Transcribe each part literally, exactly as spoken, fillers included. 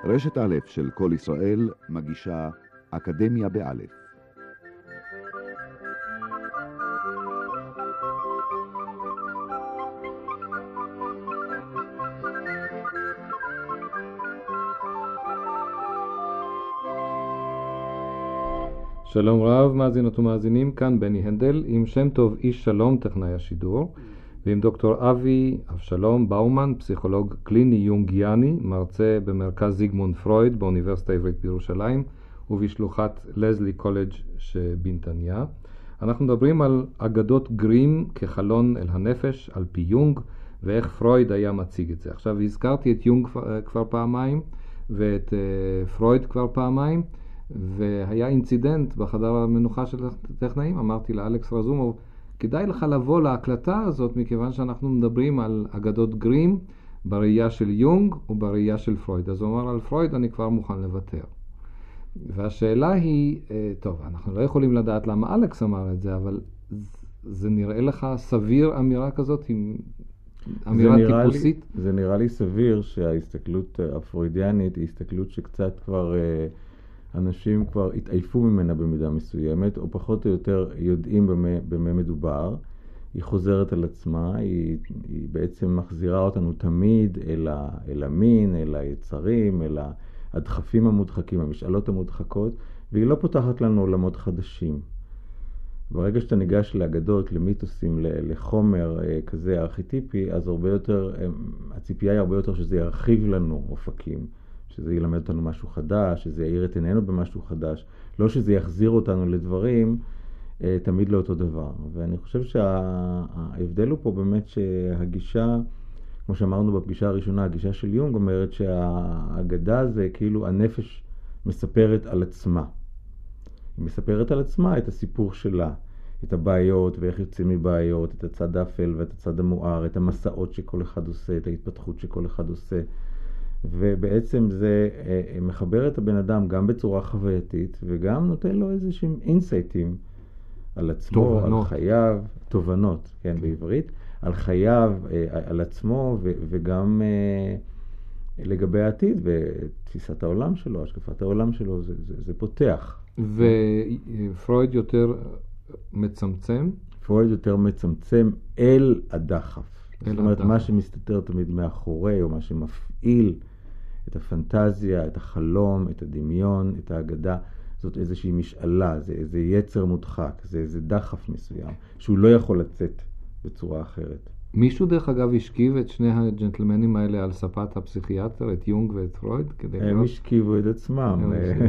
רשת א' של כל ישראל מגישה אקדמיה באלף. שלום רב, מאזינות ומאזינים, כאן בני הנדל עם שם טוב איש שלום טכנאי השידור, ועם דוקטור אבי אבשלום באומן, פסיכולוג קליני יונגיאני, מרצה במרכז זיגמונד פרויד באוניברסיטה העברית בירושלים ובשלוחת לזלי קולג' שבנתניה. אנחנו מדברים על אגדות גרים כחלון אל הנפש על פי יונג ואיך פרויד היה מציג את זה. עכשיו הזכרתי את יונג כבר, כבר פעמיים ואת uh, פרויד כבר פעמיים, והיה אינצידנט בחדר המנוחה של הטכנאים. אמרתי לאלכס רזומוב, כדאי לך לבוא להקלטה הזאת, מכיוון שאנחנו מדברים על אגדות גרים בראייה של יונג ובראייה של פרויד. אז הוא אמר, על פרויד אני כבר מוכן לוותר. והשאלה היא, טוב, אנחנו לא יכולים לדעת למה אלכס אמר את זה, אבל זה נראה לך סביר אמירה כזאת, עם אמירה טיפוסית? לי, זה נראה לי סביר שההסתכלות הפרוידיאנית היא הסתכלות שקצת כבר אנשים כבר התעייפו ממנה במידה מסוימת, או פחות או יותר יודעים במה, במה מדובר. היא חוזרת על עצמה, היא, היא בעצם מחזירה אותנו תמיד אל, ה, אל המין, אל היצרים, אל הדחפים המודחקים, המשאלות המודחקות, והיא לא פותחת לנו עולמות חדשים. ברגע שאתה ניגש לאגדות, למיתוסים, לחומר כזה ארכיטיפי, אז הרבה יותר, הציפייה היא הרבה יותר שזה ירחיב לנו אופקים. שזה ילמד אותנו משהו חדש, שזה יאיר את עינינו במשהו חדש, לא שזה יחזיר אותנו לדברים, תמיד לא אותו דבר. ואני חושב שההבדל הוא פה באמת שהגישה, כמו שאמרנו בפגישה הראשונה, הגישה של יונג אומרת שהאגדה זה כאילו הנפש מספרת על עצמה. היא מספרת על עצמה את הסיפור שלה, את הבעיות ואיך יוצאים מבעיות, את הצד האפל ואת הצד המואר, את המסעות שכל אחד עושה, את ההתפתחות שכל אחד עושה. ובעצם זה מחבר את הבן אדם גם בצורה חווייתית, וגם נותן לו איזשהם אינסייטים על עצמו, תובנות. על חייו, תובנות, כן, בעברית, על חייו, על עצמו, ו- וגם לגבי העתיד, ותפיסת העולם שלו, השקפת העולם שלו, זה, זה, זה פותח. ופרויד יותר מצמצם? פרויד יותר מצמצם אל הדחף. זאת אומרת, מה שמסתתר תמיד מאחורי, או מה שמפעיל את הפנטזיה, את החלום, את הדמיון, את האגדה, זאת איזושהי משאלה, זה איזה יצר מודחק, זה איזה דחף מסוים, שהוא לא יכול לצאת בצורה אחרת. מישהו דרך אגב השכיב את שני הג'נטלמנים האלה על ספת הפסיכיאטר, את יונג ואת פרויד? הם השכיבו את עצמם.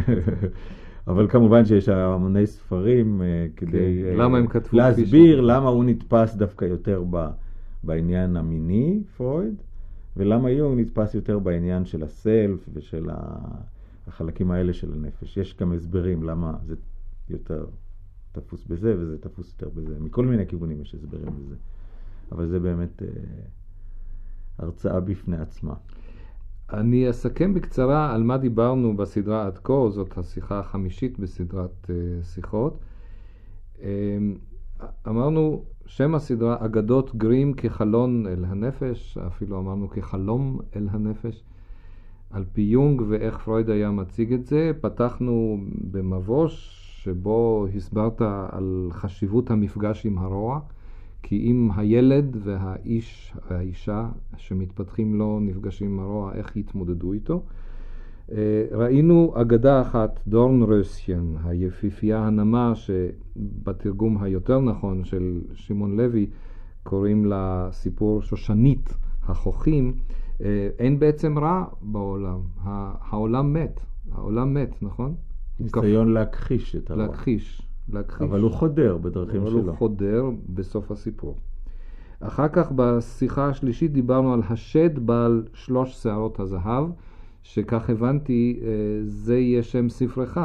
אבל כמובן שיש המוני ספרים כדי להסביר למה הוא נתפס דווקא יותר ב... בעניין המיני, פרויד, ולמה יונג נתפס יותר בעניין של הסלף ושל החלקים האלה של הנפש. יש גם הסברים למה זה יותר תפוס בזה וזה תפוס יותר בזה. מכל מיני כיוונים יש הסברים בזה. אבל זה באמת אה, הרצאה בפני עצמה. אני אסכם בקצרה על מה דיברנו בסדרה עד כה, זאת השיחה החמישית בסדרת אה, שיחות. אה, אמרנו שם הסדרה אגדות גרים כחלון אל הנפש, אפילו אמרנו כחלום אל הנפש, על פי יונג ואיך פרויד היה מציג את זה. פתחנו במבוש שבו הסברת על חשיבות המפגש עם הרוע, כי אם הילד והאיש והאישה שמתפתחים לא נפגשים עם הרוע, איך יתמודדו איתו. ראינו אגדה אחת, דורנרוסן, היפיפייה הנמה, שבתרגום היותר נכון של שמעון לוי קוראים לה סיפור שושנית החוכים. אין בעצם רע בעולם, העולם מת, העולם מת, נכון? ניסיון להכחיש את הרע. להכחיש, להכחיש. אבל הוא חודר בדרכים אבל שלו. אבל הוא חודר בסוף הסיפור. אחר כך בשיחה השלישית דיברנו על השד בעל שלוש שערות הזהב, שכך הבנתי, זה יהיה שם ספרך,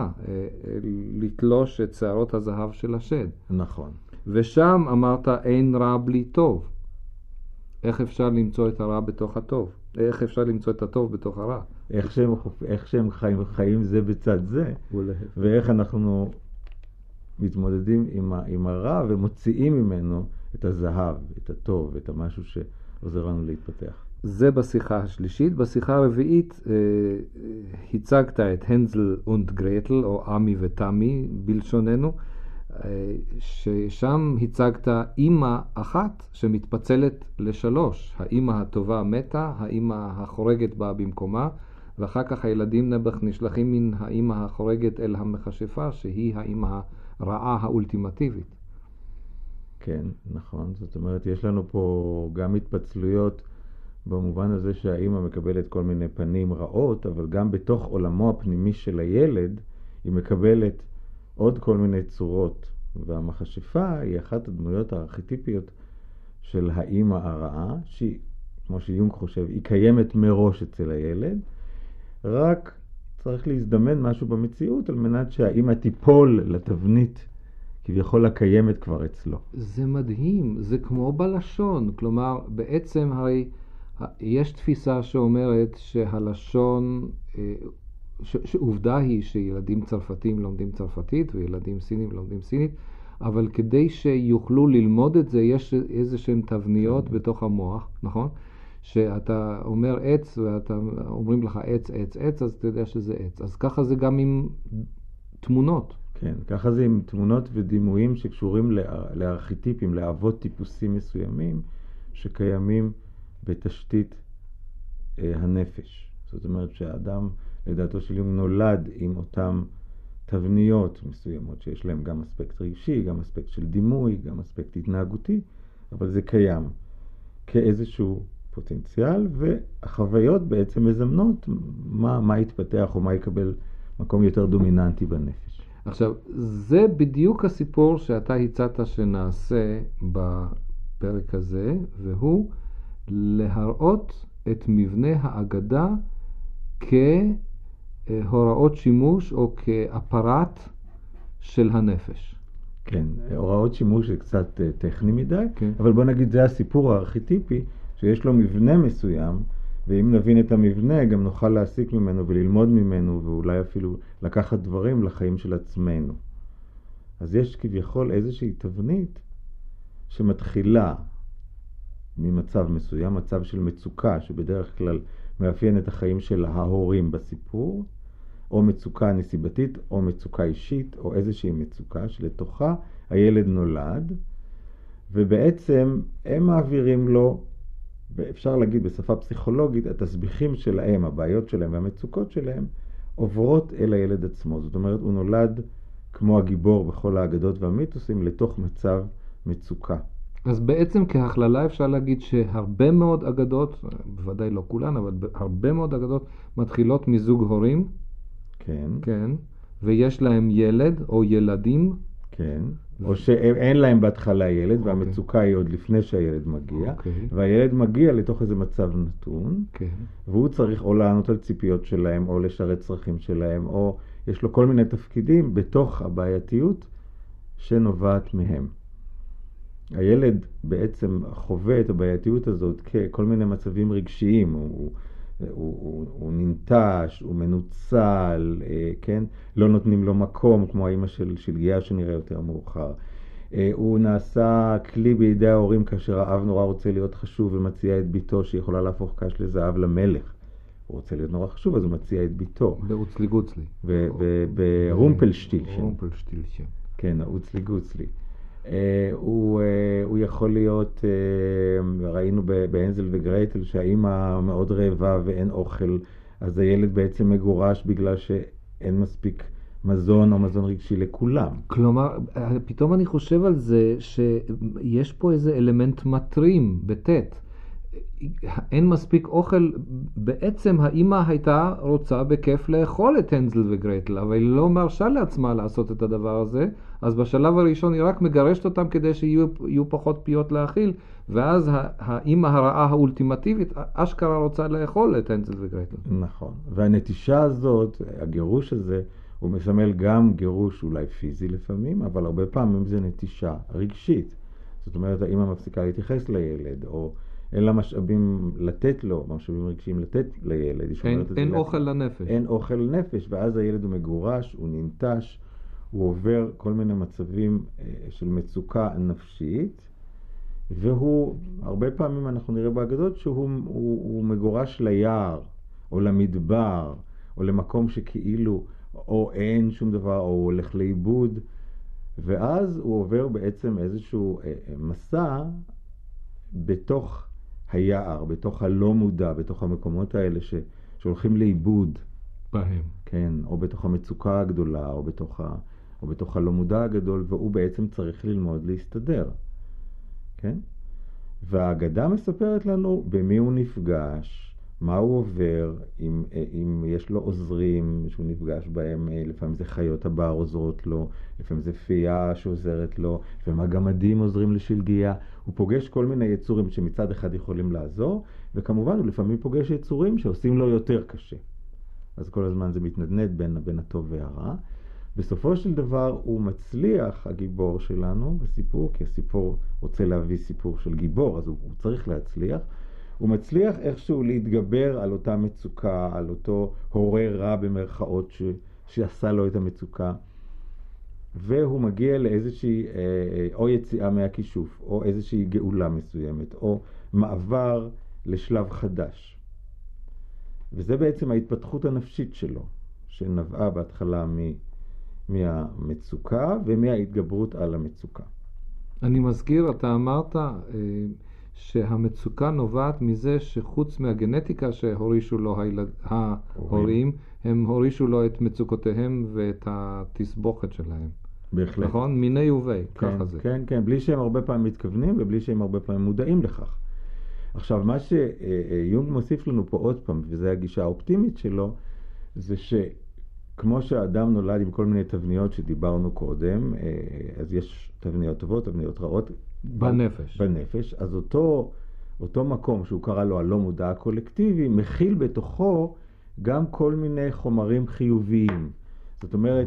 לתלוש את שערות הזהב של השד. נכון. ושם אמרת, אין רע בלי טוב. איך אפשר למצוא את הרע בתוך הטוב? איך אפשר למצוא את הטוב בתוך הרע? איך שהם, איך שהם חיים, חיים זה בצד זה, ואיך אנחנו מתמודדים עם, ה, עם הרע ומוציאים ממנו את הזהב, את הטוב, את המשהו שעוזר לנו להתפתח. זה בשיחה השלישית. בשיחה הרביעית הצגת את הנזל und גרטל, או עמי ותמי בלשוננו, ששם הצגת אימא אחת שמתפצלת לשלוש. האימא הטובה מתה, האימא החורגת באה במקומה, ואחר כך הילדים נבח נשלחים מן האימא החורגת אל המכשפה, שהיא האימא הרעה האולטימטיבית. כן, נכון. זאת אומרת, יש לנו פה גם התפצלויות במובן הזה שהאימא מקבלת כל מיני פנים רעות, אבל גם בתוך עולמו הפנימי של הילד היא מקבלת עוד כל מיני צורות. והמכשפה היא אחת הדמויות הארכיטיפיות של האימא הרעה, שהיא, כמו שיונג חושב, היא קיימת מראש אצל הילד, רק צריך להזדמן משהו במציאות על מנת שהאימא תיפול לתבנית כביכול הקיימת כבר אצלו. זה מדהים, זה כמו בלשון, כלומר בעצם הרי יש תפיסה שאומרת שהלשון, ש, שעובדה היא שילדים צרפתים לומדים צרפתית וילדים סינים לומדים סינית, אבל כדי שיוכלו ללמוד את זה יש איזה שהן תבניות בתוך המוח, נכון? שאתה אומר עץ ואתה אומרים לך עץ, עץ, עץ, אז אתה יודע שזה עץ. אז ככה זה גם עם תמונות. כן, ככה זה עם תמונות ודימויים שקשורים לארכיטיפים, לאבות טיפוסים מסוימים שקיימים בתשתית אה, הנפש. זאת אומרת שהאדם, לדעתו של יונג, נולד עם אותם תבניות מסוימות שיש להם גם אספקט רגשי, גם אספקט של דימוי, גם אספקט התנהגותי, אבל זה קיים כאיזשהו פוטנציאל, והחוויות בעצם מזמנות מה, מה יתפתח או מה יקבל מקום יותר דומיננטי בנפש. עכשיו, זה בדיוק הסיפור שאתה הצעת שנעשה בפרק הזה, והוא להראות את מבנה האגדה כהוראות שימוש או כאפרט של הנפש. כן, הוראות שימוש זה קצת טכני מדי, כן. אבל בוא נגיד זה הסיפור הארכיטיפי שיש לו מבנה מסוים, ואם נבין את המבנה גם נוכל להסיק ממנו וללמוד ממנו ואולי אפילו לקחת דברים לחיים של עצמנו. אז יש כביכול איזושהי תבנית שמתחילה ממצב מסוים, מצב של מצוקה שבדרך כלל מאפיין את החיים של ההורים בסיפור, או מצוקה נסיבתית או מצוקה אישית או איזושהי מצוקה שלתוכה הילד נולד, ובעצם הם מעבירים לו, אפשר להגיד בשפה פסיכולוגית, התסביכים שלהם, הבעיות שלהם והמצוקות שלהם עוברות אל הילד עצמו. זאת אומרת, הוא נולד כמו הגיבור בכל האגדות והמיתוסים לתוך מצב מצוקה. אז בעצם כהכללה אפשר להגיד שהרבה מאוד אגדות, בוודאי לא כולן, אבל הרבה מאוד אגדות מתחילות מזוג הורים. כן. כן. ויש להם ילד או ילדים. כן. או שאין להם בהתחלה ילד, okay. והמצוקה היא עוד לפני שהילד מגיע, okay. והילד מגיע לתוך איזה מצב נתון, okay. והוא צריך או לענות על ציפיות שלהם, או לשרת צרכים שלהם, או יש לו כל מיני תפקידים בתוך הבעייתיות שנובעת מהם. הילד בעצם חווה את הבעייתיות הזאת ככל מיני מצבים רגשיים, הוא, הוא, הוא, הוא ננטש, הוא מנוצל, כן? לא נותנים לו מקום, כמו האמא של שלגיה שנראה יותר מאוחר. הוא נעשה כלי בידי ההורים כאשר האב נורא רוצה להיות חשוב ומציע את ביתו שיכולה להפוך קש לזהב למלך. הוא רוצה להיות נורא חשוב, אז הוא מציע את ביתו. באוצלי גוצלי. ברומפלשטילשן. רומפלשטילשן. כן, האוצלי גוצלי. Uh, הוא, uh, הוא יכול להיות, uh, ראינו בהנזל וגרטל שהאימא מאוד רעבה ואין אוכל, אז הילד בעצם מגורש בגלל שאין מספיק מזון או מזון רגשי לכולם. כלומר, פתאום אני חושב על זה שיש פה איזה אלמנט מטרים בטט. אין מספיק אוכל, בעצם האימא הייתה רוצה בכיף לאכול את הנזל וגרטל, אבל היא לא מרשה לעצמה לעשות את הדבר הזה, אז בשלב הראשון היא רק מגרשת אותם כדי שיהיו פחות פיות להאכיל, ואז האימא הרעה האולטימטיבית אשכרה רוצה לאכול את הנזל וגרטל. נכון, והנטישה הזאת, הגירוש הזה, הוא מסמל גם גירוש אולי פיזי לפעמים, אבל הרבה פעמים זה נטישה רגשית. זאת אומרת, האימא מפסיקה להתייחס לילד, או אין לה משאבים לתת לו, משאבים רגשיים לתת לילד. אין, אין אוכל לנפש. אין אוכל לנפש, ואז הילד הוא מגורש, הוא ננטש, הוא עובר כל מיני מצבים של מצוקה נפשית, והוא, הרבה פעמים אנחנו נראה באגדות שהוא הוא, הוא מגורש ליער, או למדבר, או למקום שכאילו או אין שום דבר, או הוא הולך לאיבוד, ואז הוא עובר בעצם איזשהו אה, מסע בתוך היער, בתוך הלא מודע, בתוך המקומות האלה ש, שהולכים לאיבוד. בהם. כן, או בתוך המצוקה הגדולה, או בתוך, ה, או בתוך הלא מודע הגדול, והוא בעצם צריך ללמוד להסתדר. כן? והאגדה מספרת לנו במי הוא נפגש, מה הוא עובר, אם, אם יש לו עוזרים שהוא נפגש בהם, לפעמים זה חיות הבר עוזרות לו, לפעמים זה פייה שעוזרת לו, לפעמים הגמדים עוזרים לשלגיה. הוא פוגש כל מיני יצורים שמצד אחד יכולים לעזור, וכמובן הוא לפעמים פוגש יצורים שעושים לו יותר קשה. אז כל הזמן זה מתנדנד בין, בין הטוב והרע. בסופו של דבר הוא מצליח, הגיבור שלנו, בסיפור, כי הסיפור רוצה להביא סיפור של גיבור, אז הוא, הוא צריך להצליח. הוא מצליח איכשהו להתגבר על אותה מצוקה, על אותו הורה רע במרכאות ש, שעשה לו את המצוקה, והוא מגיע לאיזושהי אה, או יציאה מהכישוף, או איזושהי גאולה מסוימת, או מעבר לשלב חדש. וזה בעצם ההתפתחות הנפשית שלו, שנבעה בהתחלה מ, מהמצוקה ומההתגברות על המצוקה. אני מזכיר, אתה אמרת אה, שהמצוקה נובעת מזה שחוץ מהגנטיקה שהורישו לו הילד, ההורים, הם הורישו לו את מצוקותיהם ואת התסבוכת שלהם. בהחלט. נכון? מיני ובי, כן, ככה זה. כן, כן, בלי שהם הרבה פעמים מתכוונים ובלי שהם הרבה פעמים מודעים לכך. עכשיו, מה שיונג מוסיף לנו פה עוד פעם, וזו הגישה האופטימית שלו, זה שכמו שהאדם נולד עם כל מיני תבניות שדיברנו קודם, אז יש תבניות טובות, תבניות רעות. בנפש. בנפש. אז אותו, אותו מקום שהוא קרא לו הלא מודע הקולקטיבי, מכיל בתוכו גם כל מיני חומרים חיוביים. זאת אומרת,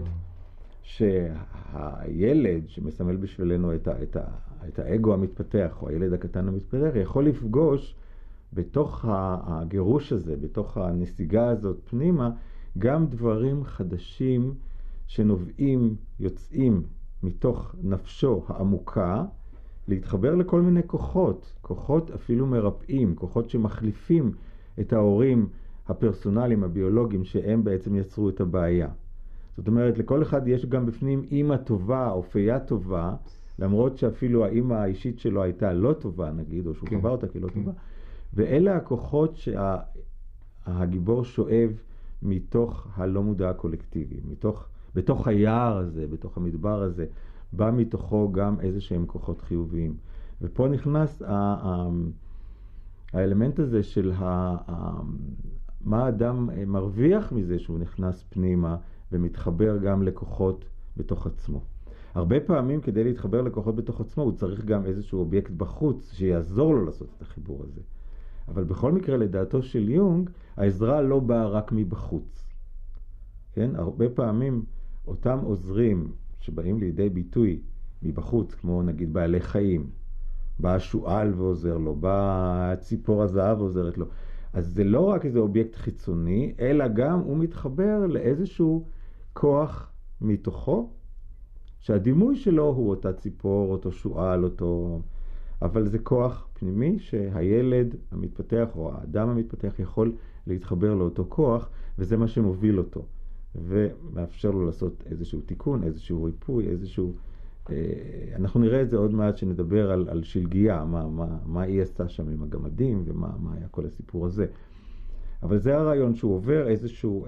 שהילד שמסמל בשבילנו את, ה, את, ה, את האגו המתפתח, או הילד הקטן המתפתח, יכול לפגוש בתוך הגירוש הזה, בתוך הנסיגה הזאת פנימה, גם דברים חדשים שנובעים, יוצאים מתוך נפשו העמוקה, להתחבר לכל מיני כוחות, כוחות אפילו מרפאים, כוחות שמחליפים את ההורים הפרסונליים, הביולוגיים, שהם בעצם יצרו את הבעיה. זאת אומרת, לכל אחד יש גם בפנים אימא טובה או פייה טובה, למרות שאפילו האימא האישית שלו הייתה לא טובה, נגיד, או שהוא כן, חווה אותה כלא כן. טובה. ואלה הכוחות שהגיבור שואב מתוך הלא מודע הקולקטיבי, מתוך, בתוך היער הזה, בתוך המדבר הזה, בא מתוכו גם איזה שהם כוחות חיוביים. ופה נכנס ה- ה- האלמנט הזה של ה- ה- מה האדם מרוויח מזה שהוא נכנס פנימה ומתחבר גם לכוחות בתוך עצמו. הרבה פעמים כדי להתחבר לכוחות בתוך עצמו הוא צריך גם איזשהו אובייקט בחוץ שיעזור לו לעשות את החיבור הזה. אבל בכל מקרה לדעתו של יונג העזרה לא באה רק מבחוץ. כן? הרבה פעמים אותם עוזרים שבאים לידי ביטוי מבחוץ, כמו נגיד בעלי חיים, בא השואל ועוזר לו, בא ציפור הזהב ועוזרת לו. אז זה לא רק איזה אובייקט חיצוני, אלא גם הוא מתחבר לאיזשהו כוח מתוכו, שהדימוי שלו הוא אותה ציפור, אותו שואל, אותו... אבל זה כוח פנימי שהילד המתפתח או האדם המתפתח יכול להתחבר לאותו כוח, וזה מה שמוביל אותו. ומאפשר לו לעשות איזשהו תיקון, איזשהו ריפוי, איזשהו... אה, אנחנו נראה את זה עוד מעט שנדבר על, על שלגיה, מה, מה, מה היא עשתה שם עם הגמדים ומה מה היה כל הסיפור הזה. אבל זה הרעיון שהוא עובר איזשהו אה,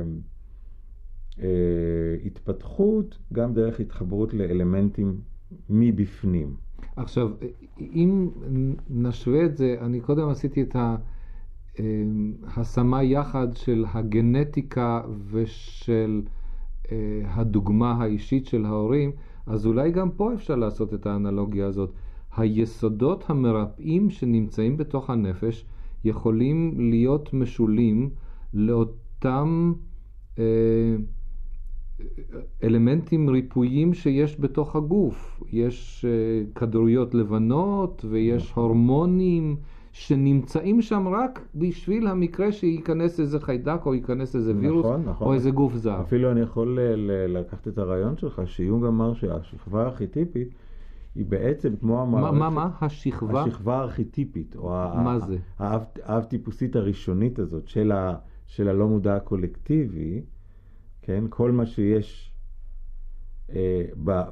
אה, התפתחות, גם דרך התחברות לאלמנטים מבפנים. עכשיו, אם נשווה את זה, אני קודם עשיתי את ה... השמה יחד של הגנטיקה ושל הדוגמה האישית של ההורים, אז אולי גם פה אפשר לעשות את האנלוגיה הזאת. היסודות המרפאים שנמצאים בתוך הנפש יכולים להיות משולים לאותם אלמנטים ריפויים שיש בתוך הגוף. יש כדוריות לבנות ויש הורמונים שנמצאים שם רק בשביל המקרה שייכנס איזה חיידק או ייכנס איזה וירוס, נכון, נכון. או איזה גוף זר. אפילו אני יכול לקחת את הרעיון שלך, שיונג אמר שהשכבה הארכיטיפית היא בעצם כמו המערכת... מה, מה, מה? השכבה? השכבה הארכיטיפית, או מה זה? האב טיפוסית הראשונית הזאת של, ה, של הלא מודע הקולקטיבי, כן, כל מה שיש אה,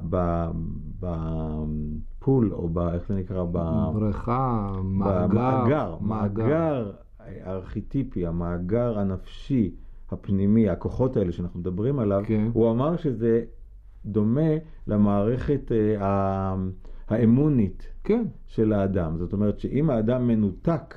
בפול, או ב, איך זה נקרא? בריכה, מאגר, במאגר, מאגר הארכיטיפי, המאגר הנפשי, הפנימי, הכוחות האלה שאנחנו מדברים עליו, כן. הוא אמר שזה דומה למערכת אה, האמונית כן. של האדם. זאת אומרת שאם האדם מנותק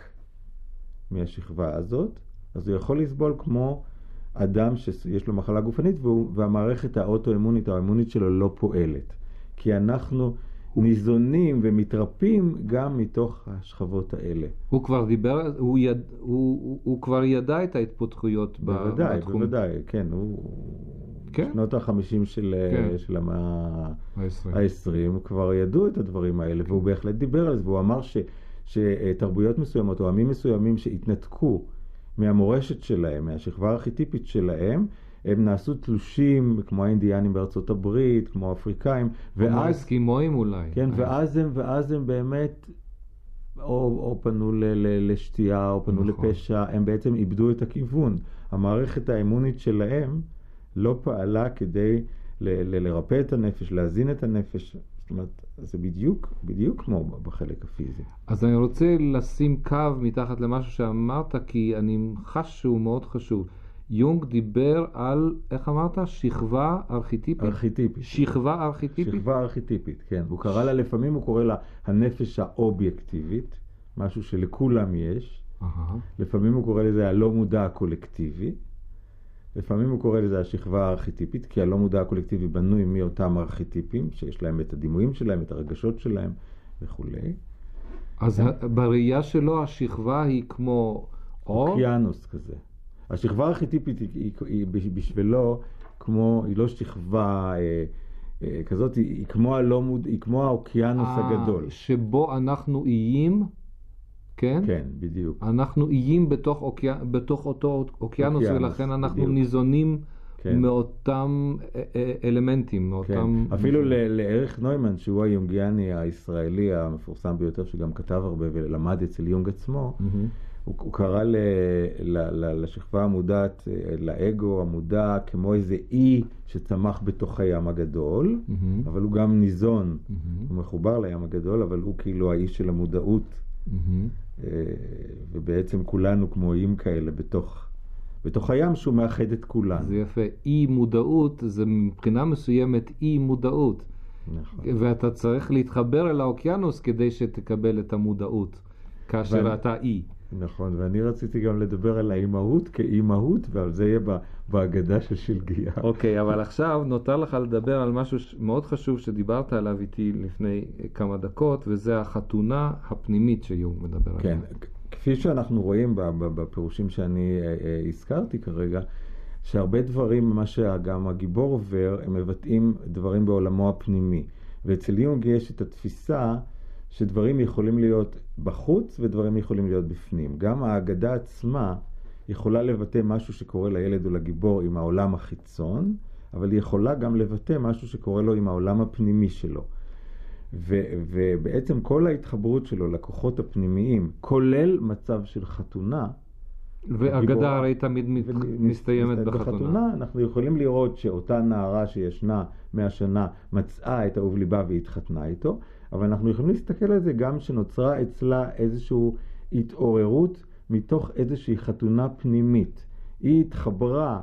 מהשכבה הזאת, אז הוא יכול לסבול כמו אדם שיש לו מחלה גופנית, והמערכת האוטואימונית, האמונית שלו לא פועלת. כי אנחנו ניזונים ומתרפים גם מתוך השכבות האלה. הוא כבר דיבר, הוא, יד, הוא, הוא, הוא כבר ידע את ההתפתחויות בוודאי, בתחום. בוודאי, כן. הוא כן? שנות החמישים של, כן. של המאה העשרים כבר ידעו את הדברים האלה, כן. והוא בהחלט דיבר על זה, והוא אמר ש, שתרבויות מסוימות או עמים מסוימים שהתנתקו מהמורשת שלהם, מהשכבה הארכיטיפית שלהם, הם נעשו תלושים, כמו האינדיאנים בארצות הברית, כמו האפריקאים, כמו האסקימואים אולי. כן, ואז הם, ואז הם באמת, או, או פנו ל, ל, לשתייה, או פנו נכון. לפשע, הם בעצם איבדו את הכיוון. המערכת האימונית שלהם לא פעלה כדי ל, ל, לרפא את הנפש, להזין את הנפש. זאת אומרת, זה בדיוק, בדיוק כמו בחלק הפיזי. אז אני רוצה לשים קו מתחת למשהו שאמרת, כי אני חש שהוא מאוד חשוב. יונג דיבר על, איך אמרת? שכבה ארכיטיפית? ארכיטיפית. שכבה ארכיטיפית? שכבה ארכיטיפית, כן. הוא קרא לה, לפעמים הוא קורא לה הנפש האובייקטיבית, משהו שלכולם יש. Uh-huh. לפעמים הוא קורא לזה הלא מודע הקולקטיבי. לפעמים הוא קורא לזה השכבה הארכיטיפית, כי הלא מודע הקולקטיבי בנוי מאותם ארכיטיפים, שיש להם את הדימויים שלהם, את הרגשות שלהם וכו'. אז בראייה שלו השכבה היא כמו אור? אוקיינוס כזה. השכבה הארכיטיפית היא, היא, היא בשבילו כמו, היא לא שכבה אה, אה, כזאת, היא, היא כמו הלא מוד, היא כמו האוקיינוס 아, הגדול. שבו אנחנו איים, כן? כן, בדיוק. אנחנו איים בתוך, אוקי... בתוך אותו אוקיינוס, אוקיינוס ולכן אנחנו בדיוק. ניזונים כן. מאותם אלמנטים, מאותם... כן. אפילו ל- לערך נוימן, שהוא היונגיאני הישראלי המפורסם ביותר, שגם כתב הרבה ולמד אצל יונג עצמו, mm-hmm. הוא, הוא קרא ל, ל, ל, לשכבה המודעת, לאגו המודע, כמו איזה אי שצמח בתוך הים הגדול, mm-hmm. אבל הוא גם ניזון, mm-hmm. הוא מחובר לים הגדול, אבל הוא כאילו האי של המודעות, mm-hmm. ובעצם כולנו כמו איים כאלה בתוך, בתוך הים שהוא מאחד את כולנו. זה יפה. אי מודעות זה מבחינה מסוימת אי מודעות. נכון. ואתה צריך להתחבר אל האוקיינוס כדי שתקבל את המודעות, כאשר ואני... אתה אי. נכון, ואני רציתי גם לדבר על האימהות כאימהות, ועל זה יהיה בהגדה של שלגיה. אוקיי, אבל עכשיו נותר לך לדבר על משהו מאוד חשוב שדיברת עליו איתי לפני כמה דקות, וזה החתונה הפנימית שיונג מדבר עליה. כן, כפי שאנחנו רואים בפירושים שאני הזכרתי כרגע, שהרבה דברים, מה שגם הגיבור עובר, הם מבטאים דברים בעולמו הפנימי. ואצל יונג יש את התפיסה שדברים יכולים להיות בחוץ ודברים יכולים להיות בפנים. גם ההגדה עצמה יכולה לבטא משהו שקורה לילד או לגיבור עם העולם החיצון, אבל היא יכולה גם לבטא משהו שקורה לו עם העולם הפנימי שלו. ו- ובעצם כל ההתחברות שלו לכוחות הפנימיים, כולל מצב של חתונה, והגדה הרי תמיד מת... מסתיימת בחתונה. בחתונה אנחנו יכולים לראות שאותה נערה שישנה מהשנה מצאה את אהוב ליבה והתחתנה איתו, אבל אנחנו יכולים להסתכל על זה גם שנוצרה אצלה איזושהי התעוררות מתוך איזושהי חתונה פנימית. היא התחברה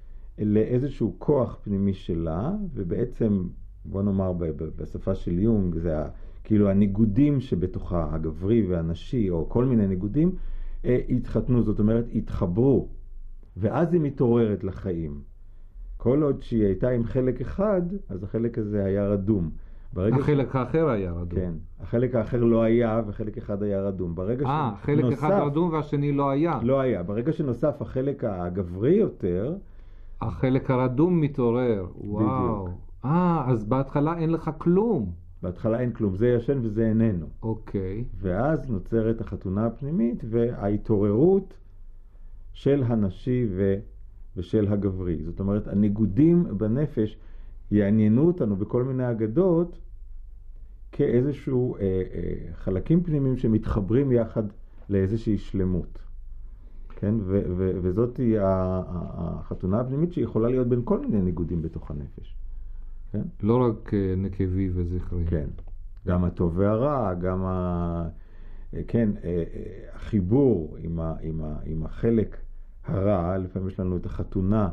לאיזשהו כוח פנימי שלה, ובעצם, בוא נאמר בשפה של יונג, זה כאילו הניגודים שבתוכה, הגברי והנשי, או כל מיני ניגודים, התחתנו, זאת אומרת, התחברו, ואז היא מתעוררת לחיים. כל עוד שהיא הייתה עם חלק אחד, אז החלק הזה היה רדום. החלק ש... האחר היה רדום. כן, החלק האחר לא היה, וחלק אחד היה רדום. ברגע אה, ש... חלק נוסף, אחד רדום והשני לא היה. לא היה. ברגע שנוסף החלק הגברי יותר, החלק הרדום מתעורר. וואו. אה, אז בהתחלה אין לך כלום. בהתחלה אין כלום, זה ישן וזה איננו. אוקיי. ואז נוצרת החתונה הפנימית וההתעוררות של הנשי ו... ושל הגברי. זאת אומרת, הניגודים בנפש יעניינו אותנו בכל מיני אגדות כאיזשהו אה, אה, חלקים פנימיים שמתחברים יחד לאיזושהי שלמות. כן? ו- ו- וזאת היא ה- החתונה הפנימית שיכולה להיות בין כל מיני ניגודים בתוך הנפש. כן? לא רק נקבי וזכרי. כן. גם הטוב והרע, גם ה... כן, החיבור עם, ה... עם, ה... עם החלק הרע, לפעמים יש לנו את החתונה.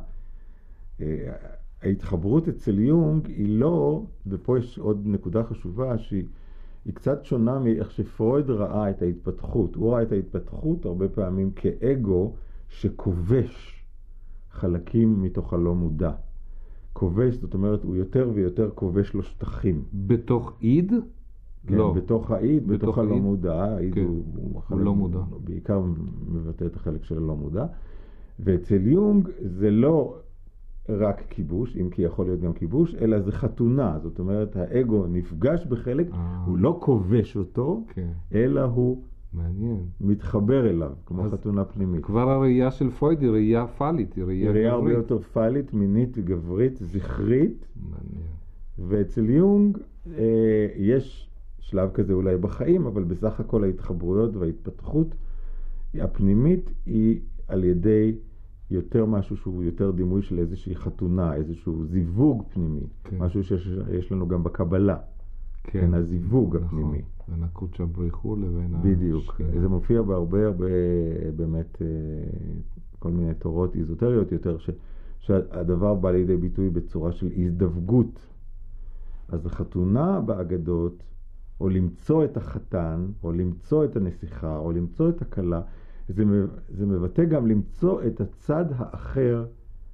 ההתחברות אצל יונג היא לא, ופה יש עוד נקודה חשובה, שהיא קצת שונה מאיך שפרויד ראה את ההתפתחות. הוא ראה את ההתפתחות הרבה פעמים כאגו שכובש חלקים מתוך הלא מודע. כובש, זאת אומרת, הוא יותר ויותר כובש לו שטחים. בתוך איד? כן, לא. בתוך האיד, בתוך, בתוך הלא מודע. האיד כן. הוא, הוא, הוא לא מודע. הוא בעיקר מבטא את החלק של הלא מודע. ואצל יונג זה לא רק כיבוש, אם כי יכול להיות גם כיבוש, אלא זה חתונה. זאת אומרת, האגו נפגש בחלק, אה. הוא לא כובש אותו, כן. אלא הוא מעניין. מתחבר אליו, כמו חתונה פנימית. כבר הראייה של פרויד היא ראייה פלית, היא ראייה ראייה הרבה גברית. יותר פלית, מינית, גברית, זכרית. מעניין. ואצל יונג אה, יש שלב כזה אולי בחיים, אבל בסך הכל ההתחברויות וההתפתחות הפנימית היא על ידי יותר משהו שהוא יותר דימוי של איזושהי חתונה, איזשהו זיווג פנימי, כן. משהו שיש לנו גם בקבלה, כן, כן, הזיווג נכון. הפנימי. בין הקודשא בריחו לבין בדיוק. השכינה. זה מופיע בהרבה הרבה באמת כל מיני תורות איזוטריות יותר, ש, שהדבר בא לידי ביטוי בצורה של הזדווגות. אז החתונה באגדות, או למצוא את החתן, או למצוא את הנסיכה, או למצוא את הכלה, זה, זה מבטא גם למצוא את הצד האחר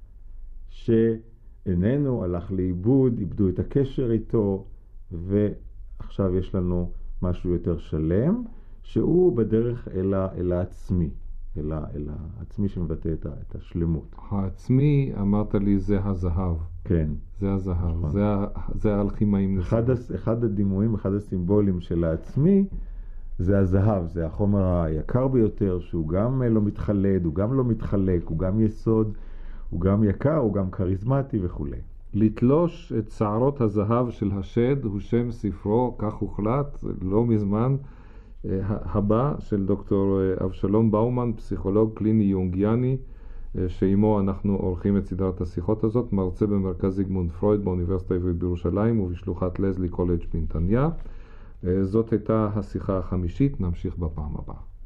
שאיננו, הלך לאיבוד, איבדו את הקשר איתו, ועכשיו יש לנו משהו יותר שלם, שהוא בדרך אל, אל העצמי, אל, אל העצמי שמבטא את, את השלמות. העצמי, אמרת לי, זה הזהב. כן. זה הזהב, נכון. זה, זה האלכימאים. אחד, אחד הדימויים, אחד הסימבולים של העצמי, זה הזהב, זה החומר היקר ביותר, שהוא גם לא מתחלד, הוא גם לא מתחלק, הוא גם יסוד, הוא גם יקר, הוא גם קריזמטי וכו'. לתלוש את שערות הזהב של השד הוא שם ספרו, כך הוחלט, לא מזמן, הבא של דוקטור אבשלום באומן, פסיכולוג קליני יונגיאני, שעימו אנחנו עורכים את סדרת השיחות הזאת, מרצה במרכז זיגמונד פרויד באוניברסיטה העברית בירושלים ובשלוחת לזלי קולג' בנתניה. זאת הייתה השיחה החמישית, נמשיך בפעם הבאה.